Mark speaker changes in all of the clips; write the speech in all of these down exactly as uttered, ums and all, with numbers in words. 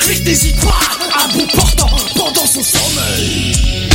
Speaker 1: L'Afrique n'hésite pas à bout portant pendant son sommeil.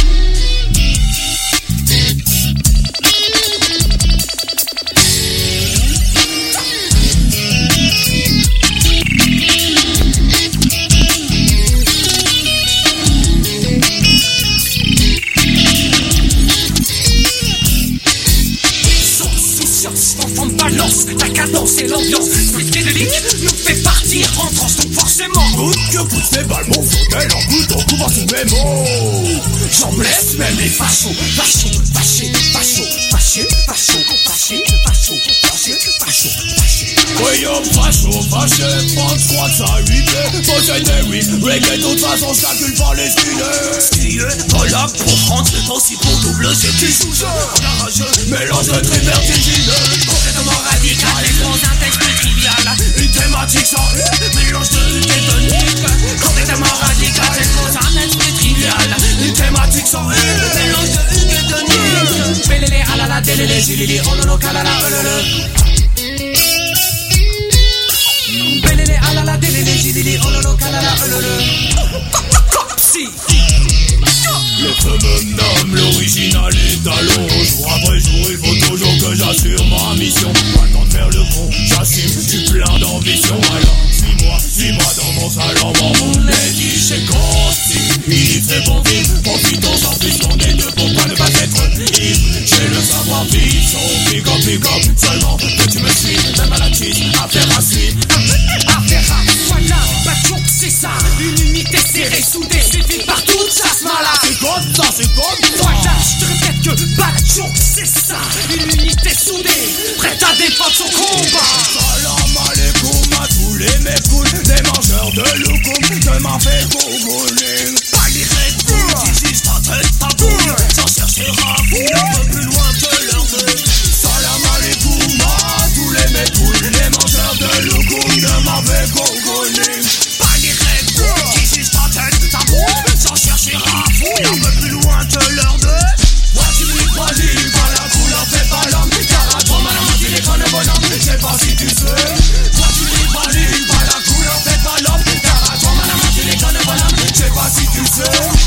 Speaker 2: Balance, la cadence et l'ambiance. Psychédélique nous fait partir en transe, donc forcément.
Speaker 1: Coûte que coûte ces balles, mon fauteuil en goutte, on couvre tous mes mots. J'en blesse même les fachos, fachos, fâchés, fachos, fâchés, fachos, fâchés, fachos, fâchés, fachos, fâchés. Voyons facho, fâché, prends trois de sa huit. Possédé, oui, reggae, de toute façon, je calcule pas les skillés.
Speaker 2: Stylé, voilà pour France, aussi pour double, j'ai plus sous-jeu. Garageux,
Speaker 1: mélange de très vertigineux.
Speaker 2: Complètement radical, et dans un texte trivial.
Speaker 1: Une thématique sans
Speaker 2: mélange de tétonique. Complètement radical, et dans un texte trivial.
Speaker 1: Une thématique sans
Speaker 2: mélange de tétonique. Bélélé, alala, délélé, zilili, ololo, kalala, ololo. Bélélé, alala, délélé, zilili, ololo, kalala, ololo. Si.
Speaker 1: Le feu me nomme, l'original est à l'eau. Jour après jour, il faut toujours que j'assure ma mission. Pas le temps de faire le con, j'assume, j'suis plein d'ambition. Alors, suis-moi, suis-moi dans mon salon. On est dit chez Costi, il fait bon vivre. Profitons-en puisqu'on est deux pour pas ne pas être ivre. J'ai le savoir-vivre, son pick up, pick up. Seulement que tu me suis, même à la cheese, affaire à suivre.
Speaker 2: Affaire à voilà, Batchouk, c'est ça. Une unité serrée, soudée, suivie par toute sa smala.
Speaker 1: C'est comme ça, c'est comme ça.
Speaker 2: Voilà, je te répète que Batchouk, c'est ça. Une unité soudée, prête à défendre son combat.
Speaker 1: Salam alaikum à tous les mecs, des mangeurs de loukoum, de ma fait gougouling.
Speaker 2: Pas les Red Bull, qui disent ta tête, ta boule. Sans chercher à fouiller un peu plus loin que leur vœu.
Speaker 1: Salam alaikum à tous les mecs, les mangeurs de loukoum, de ma fait gougouling.
Speaker 2: Pas les Red Bull, qui disent ta tête, ta boule. Sans chercher à fouiller un peu plus loin que leur vœu.
Speaker 1: Moi tu me crois, dis pas la couleur, fais pas l'homme. Car à toi, madame, tu les connais bonhomme. Je sais pas si tu sais. Moi tu me crois, dis pas la couleur, fais pas l'homme. Car à toi, madame, tu les connais bonhomme. Je sais pas si tu sais.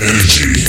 Speaker 1: Energy.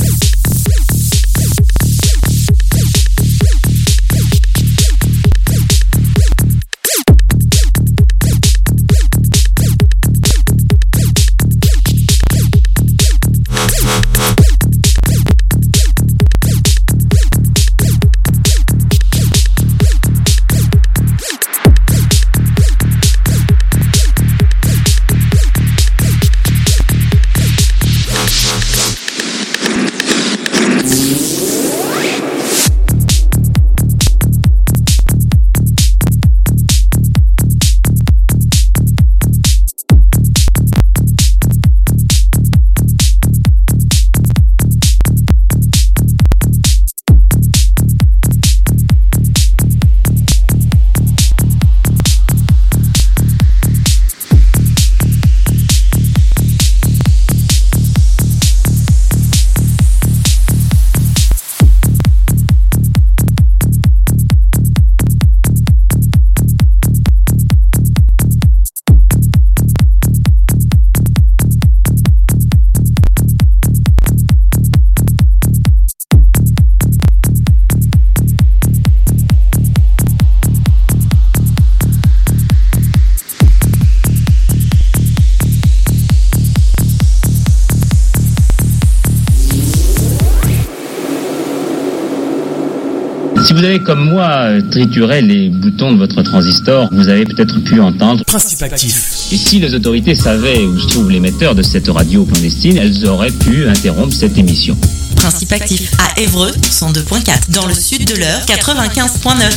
Speaker 3: Si vous avez comme moi trituré les boutons de votre transistor, vous avez peut-être pu entendre
Speaker 2: Principe actif.
Speaker 3: Et si les autorités savaient où se trouve l'émetteur de cette radio clandestine, elles auraient pu interrompre cette émission.
Speaker 4: Principe actif à Évreux, cent deux point quatre, dans le sud de l'Eure, quatre-vingt-quinze point neuf.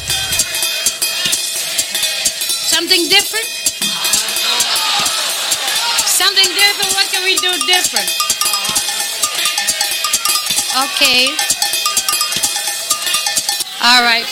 Speaker 5: Something different? Something different? What can we do different? Okay. All right.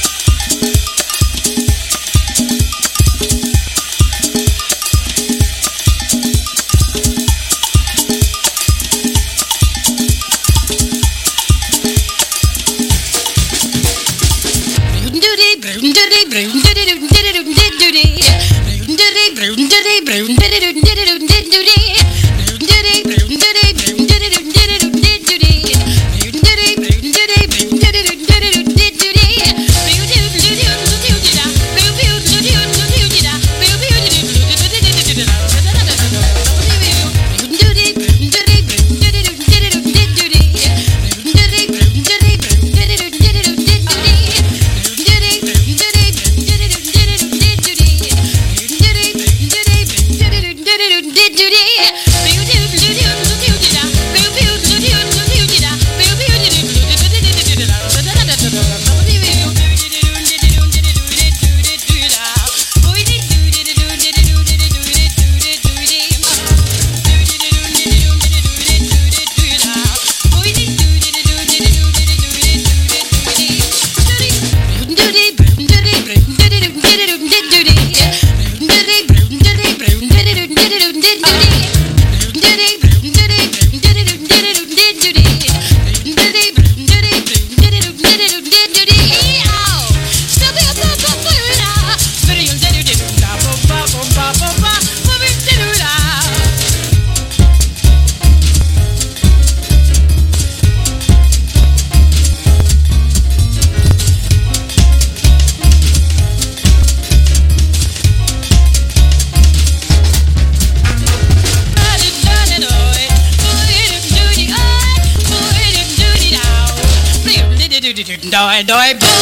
Speaker 2: Doi, doi, boy.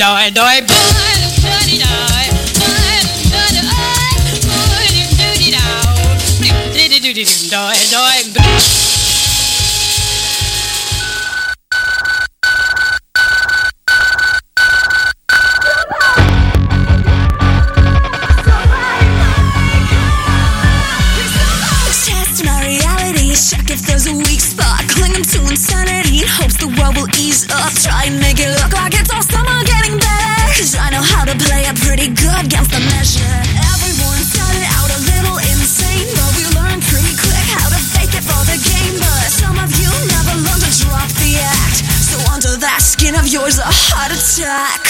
Speaker 2: doy doy doy doy.
Speaker 6: If there's a weak spot, clinging to insanity in hopes the world will ease up. Try and make it look like it's all summer getting better, cause I know how to play it pretty good against the measure. Everyone started out a little insane, but we learned pretty quick how to fake it for the game. But some of you never learned to drop the act, so under that skin of yours a heart attack.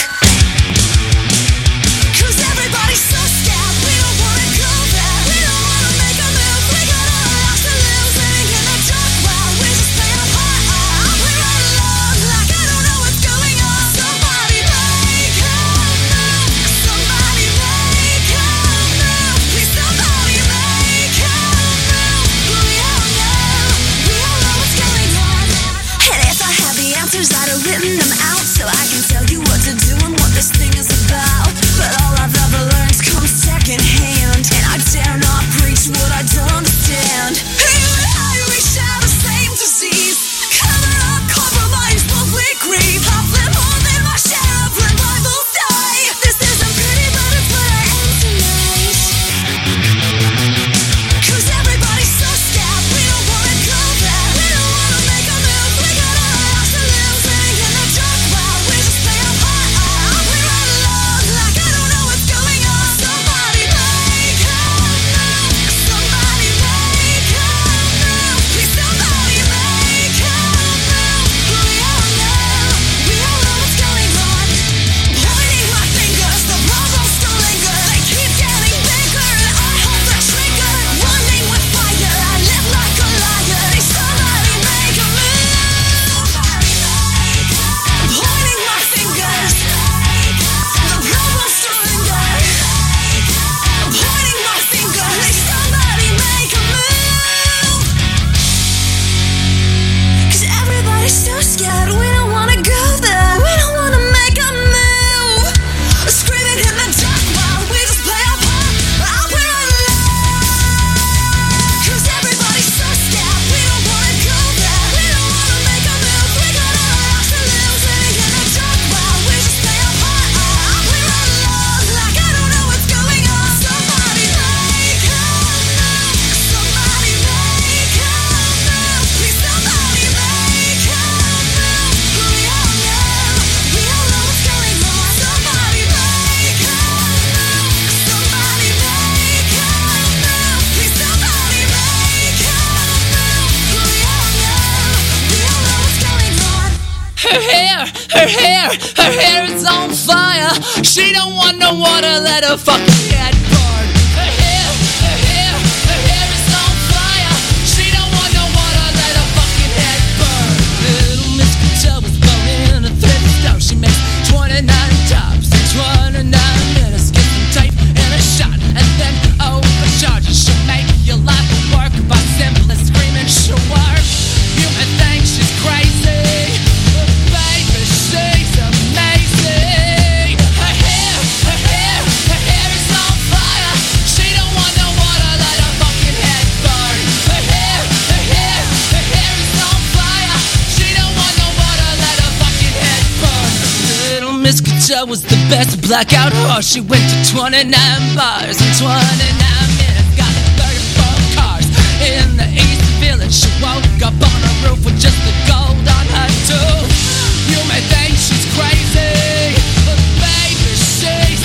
Speaker 6: Cause everybody's so scared, we don't wanna go there. We don't wanna make a move, we got all our lives to lose. Living in the dark while we just play our part. We run along like I don't know what's going on. Somebody make a move, somebody make a move. Please somebody make a move. We all know, we all know what's going on. And if I had the answers I'd have written them out, so I can tell you what to do and what this thing is about. But all I've ever learned comes second hand, and I dare not preach what I don't understand. You and I, we share the same disease. Cover up, compromise, what we grieve. I've lived more than my share of when rivals die. This isn't pretty, but it's what I am tonight. Cause everybody's so scared, we don't wanna go there. We don't wanna make a move, we got all our lives to lose. Living in the dark while we just play our part. We run along like I don't know what's going on. Somebody make a move, somebody make a move. Please somebody make a move. We all know, we all know what's going on. Pointing my fingers, the problems still linger. They keep getting bigger and I hold the trigger. Running with fire, I live like a liar. They somebody make a move. Somebody make a move. Pointing my fingers, the problems still linger. Pointing my finger, they somebody make a move. Cause everybody's so scared, we don't wanna go there. We don't wanna make a move. Screaming in the dark while we just play our part. I'll be alone. Cause everybody's so scared, we don't wanna go there. We don't wanna make a move, we got all our lives to lose. Living in the dark while we just play our part. I'll be alone like I don't know what's going on. Somebody make a move, somebody make a move. Please somebody make a move. We all know, we all know what's going on. Somebody make a move, somebody make a move. Please somebody make a move. We all know, we all know what's going on.
Speaker 2: Her hair, her hair, her hair is on fire. She don't want no water, let her fucking head burn. Her hair, her hair, her hair is on fire. She don't want no water, let her fucking head burn. Little Miss Patel was born in a thrift store. She makes twenty-nine tops in twenty-nine minutes. Get some tape and a shot, and then overcharges. She'll make your life work by simply screaming she'll work. You may think she's crazy, but baby, she's amazing. Her hair, her hair, her hair is on fire. She don't want no water, let her fucking head burn. Her hair, her hair, her hair is on fire. She don't want no water, let her fucking head burn. Little Miss Cattell was the best blackout horse. She went to twenty-nine bars in twenty-nine minutes. Got thirty-four cars in the East Village. She woke up on a roof with just the gold on her too. You may think she's crazy, but baby, she's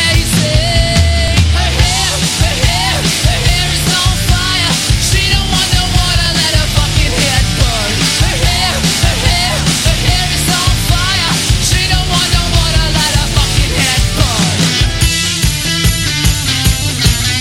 Speaker 2: amazing. Her hair, her hair, her hair is on fire. She don't want no water, let her fucking head burn. Her hair, her hair, her hair is on fire. She don't want no water, let her fucking head burn.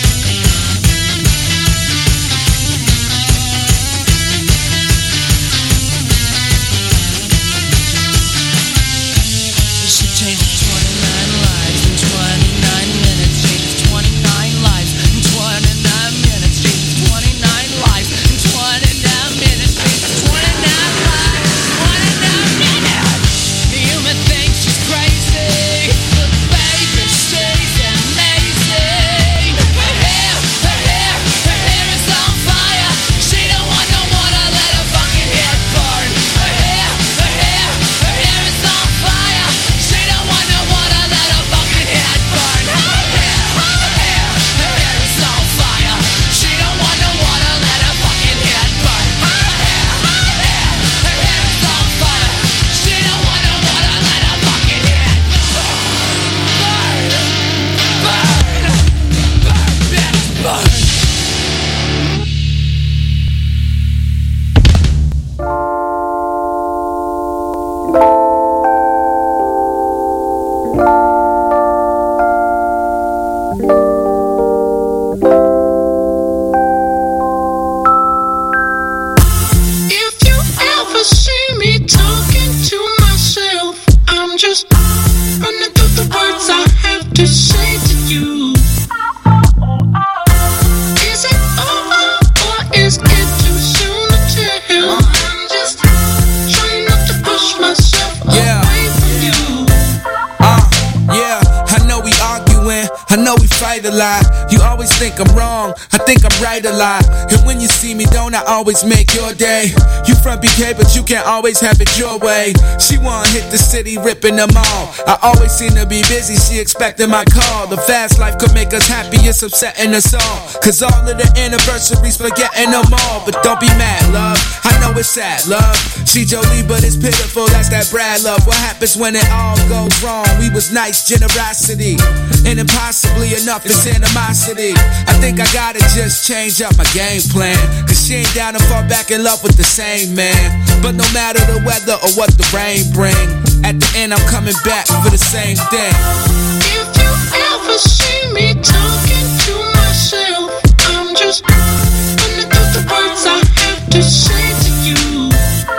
Speaker 7: lot. You always think I'm wrong, I think I'm right a lot. And when you see me, don't I always make your day? You from B K, but you can't always have it your way. She wanna hit the city, ripping them all. I always seem to be busy, she expecting my call. The fast life could make us happy, it's upsetting us all. Cause all of the anniversaries, forgetting them all. But don't be mad, love, I know it's sad, love. She Jolie, but it's pitiful, that's that Brad love. What happens when it all goes wrong? We was nice, generosity, and impossibly enough, it's animosity. I think I gotta just change up my game plan. Cause she ain't down to fall back in love with the same man. But no matter the weather or what the rain bring, at the end I'm coming back for the same thing.
Speaker 6: If you ever see me talking to myself, I'm just running through the words I have to say to you.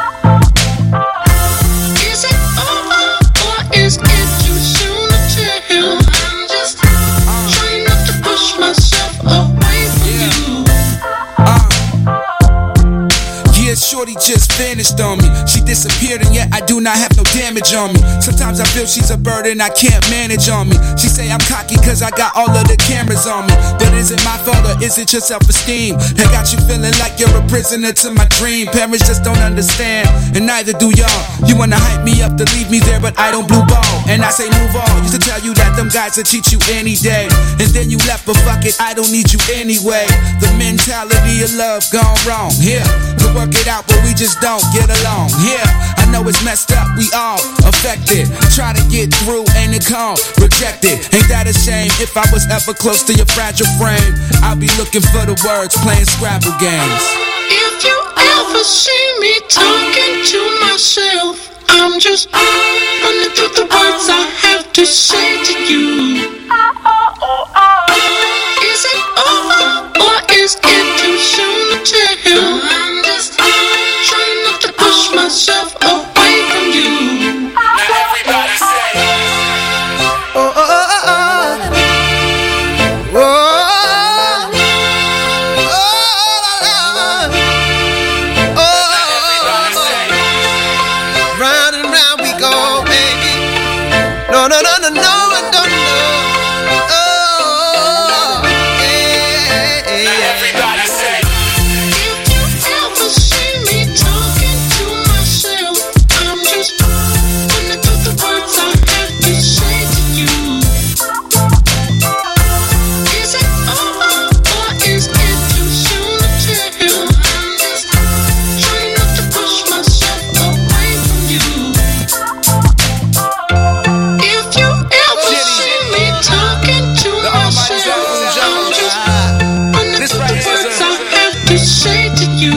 Speaker 6: Is it over or is it too soon to tell? I'm just trying not to push myself away from
Speaker 7: yeah.
Speaker 6: you.
Speaker 7: Uh. Yeah, shorty just vanished on me. She disappeared and yet I do not have no damage on me. Sometimes I feel she's a burden I can't manage on me. She say I'm cocky cause I got all of the cameras on me. But is it my fault or is it your self-esteem that got you feeling like you're a prisoner to my dream? Parents just don't understand, and neither do y'all. You wanna hype me up to leave me there, but I don't blue ball. And I say move on. Used to tell you that them guys will cheat you any day, and then you left, but fuck it, I don't need you anyway. The mentality of love gone wrong. Here, to work it out, but we just don't get along. Yeah, I know it's messed up, we all affected. Try to get through, ain't it calm? Rejected, ain't that a shame? If I was ever close to your fragile frame, I'll be looking for the words, playing Scrabble games.
Speaker 6: If you ever see me talking to myself, I'm just running through the words I have to say to you. Is it over or is it too soon to tell? I'm just trying not to push myself away from you.
Speaker 1: Now everybody say,
Speaker 8: Oh, oh, oh, oh. Oh, oh, oh, oh. Round and round we go, baby. No, no, no, no, no, I don't know. Oh, yeah, yeah,
Speaker 1: now everybody say,
Speaker 6: If you ever see me talking to myself, I'm just running through the words I have to say to you. Is it over or is it too soon to tell? I'm just trying not to push myself away from you. If you ever see me talking to myself, I'm just running
Speaker 7: This
Speaker 6: through
Speaker 7: right
Speaker 6: the
Speaker 7: here is
Speaker 6: words
Speaker 7: a-
Speaker 6: I have to say to you.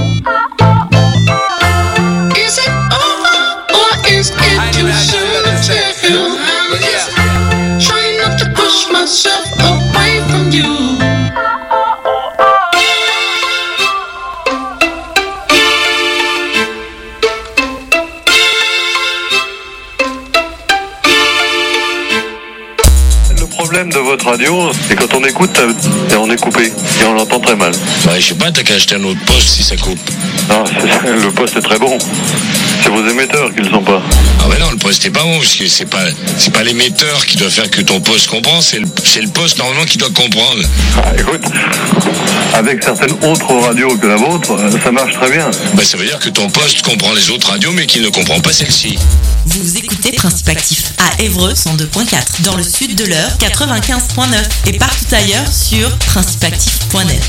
Speaker 6: Is it over or is it
Speaker 7: I ain't
Speaker 6: too
Speaker 7: even had
Speaker 6: soon
Speaker 7: nothing better
Speaker 6: to
Speaker 7: to say.
Speaker 6: tell? I'm
Speaker 7: But
Speaker 6: just
Speaker 7: yeah.
Speaker 6: trying not to push myself away from you.
Speaker 9: Le problème de votre radio, c'est quand on écoute, et on est coupé, et on l'entend très mal.
Speaker 10: Bah, je sais pas, t'as qu'à acheter un autre poste si ça coupe.
Speaker 9: Non, c'est- le poste est très bon. C'est vos émetteurs qui le sont pas.
Speaker 10: Ah ouais non, le poste est pas bon, parce que c'est pas, c'est pas l'émetteur qui doit faire que ton poste comprend, c'est le, c'est le poste normalement qui doit comprendre.
Speaker 9: Ah, écoute, avec certaines autres radios que la vôtre, ça marche très bien.
Speaker 10: Bah, ça veut dire que ton poste comprend les autres radios, mais qu'il ne comprend pas celle-ci.
Speaker 4: Vous écoutez Principe Actif à Évreux cent deux point quatre, dans le sud de l'heure quatre-vingt-quinze point neuf et partout ailleurs sur principe actif point net.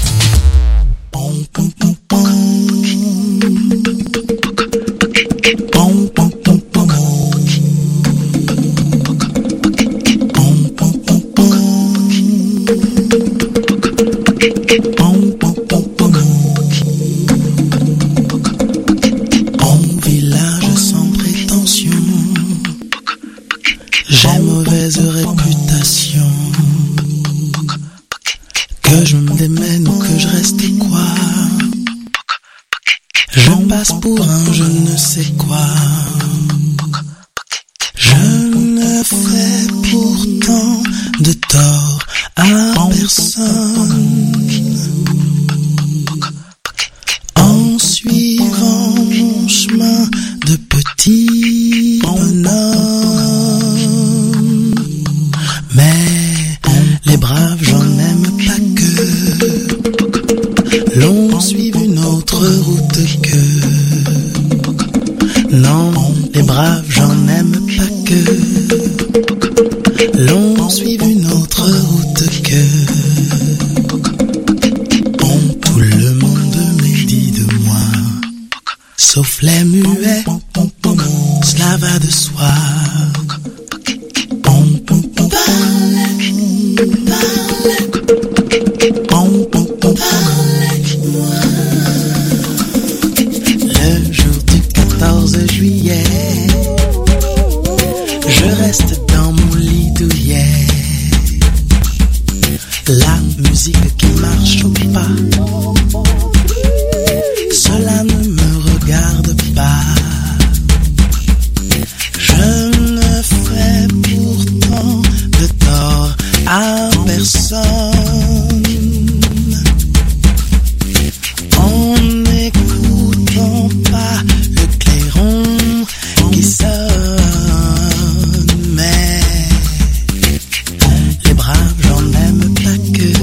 Speaker 11: Bon village sans prétention, j'ai mauvaise réputation. Que je me démène ou que je reste quoi, je passe pour un je ne sais quoi. Je ne fais pourtant de tort à personne en suivant mon chemin de petit bonhomme. Mais les braves gens autre route que. Non, les braves, j'en aime pas que. L'on suive une autre route que. Bon, tout le monde me dit de moi, sauf les muets, cela va de soi. Le jour du quatorze juillet, je reste dans mon lit douillet. La musique qui marche au pas, cela ne me regarde pas. Je ne fais pourtant de tort à personne en n'écoutant pas le clairon qui sonne. Mais les braves, j'en aime pas que.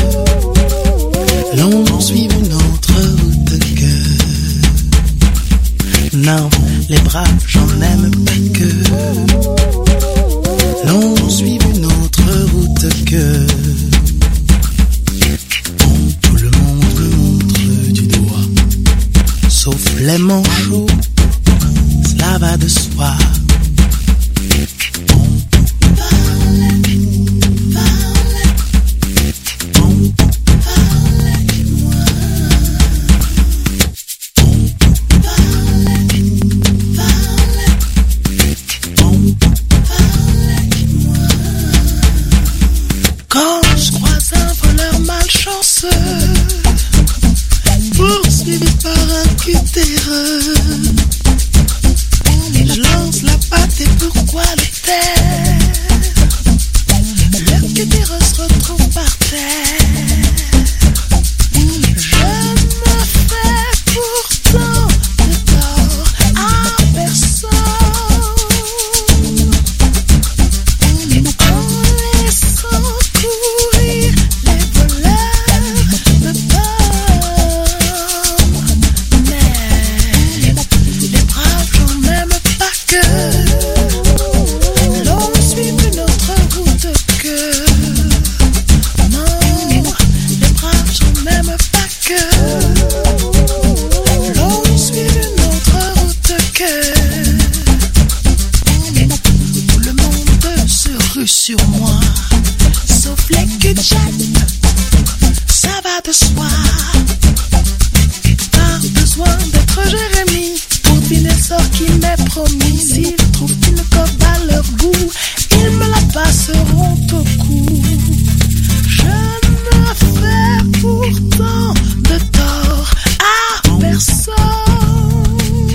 Speaker 11: L'on suive une autre route que. Non, les braves, j'en aime pas que. L'on suive une autre route que. Tout le monde me montre du doigt, sauf les manchots, cela va de soi. Quand je croise un voleur malchanceux, poursuivi par un cutéreux, je lance la patte et pourquoi le taire? Le cutéreux se retrouve par terre. Je ne fais pourtant de tort à personne en laissant courir les voleurs de pommes. Mais les braves, j'en aime pas que. L'on suit une autre route que. Non, les braves, j'en aime pas que. L'on suit une autre route que. Tout le monde se rue sur moi, sauf les cul-de-jatte, ça va de soi. Pas besoin d'être Jérémie pour deviner le sort qui m'est promis. S'ils trouvent une corde à leur goût, ils me la passeront au cou. Je ne fais pourtant de tort à personne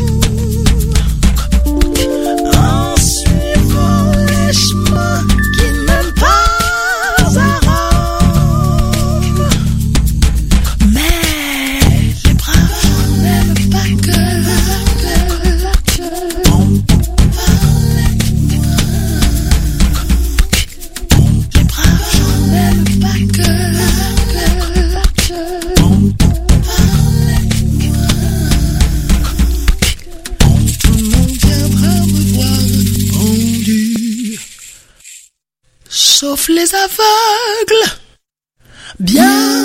Speaker 11: en suivant les chemins qui mènent pas à Rome. Mais les braves, j'en aime pas que. Les braves, j'en aime pas que. Tout le monde viendra me voir pendu, sauf les aveugles, bien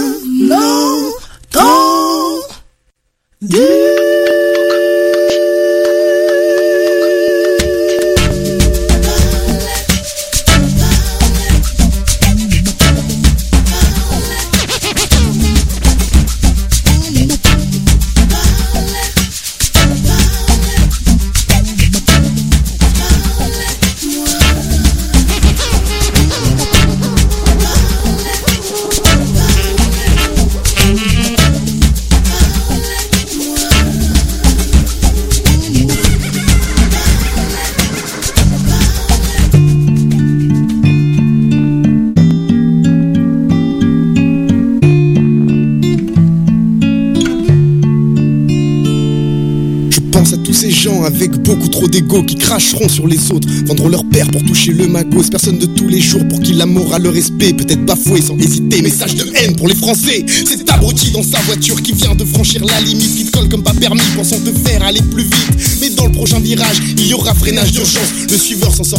Speaker 11: entendu.
Speaker 12: tous ces gens avec beaucoup trop d'ego qui cracheront sur les autres, vendront leur père pour toucher le magos. Personne de tous les jours pour qui la morale, le respect peut être bafoué sans hésiter. Message de haine pour les Français. C'est abruti dans sa voiture qui vient de franchir la limite, qui te colle comme pas permis, pensant te faire aller plus vite. Mais dans le prochain virage, il y aura freinage d'urgence. Le suiveur s'en sort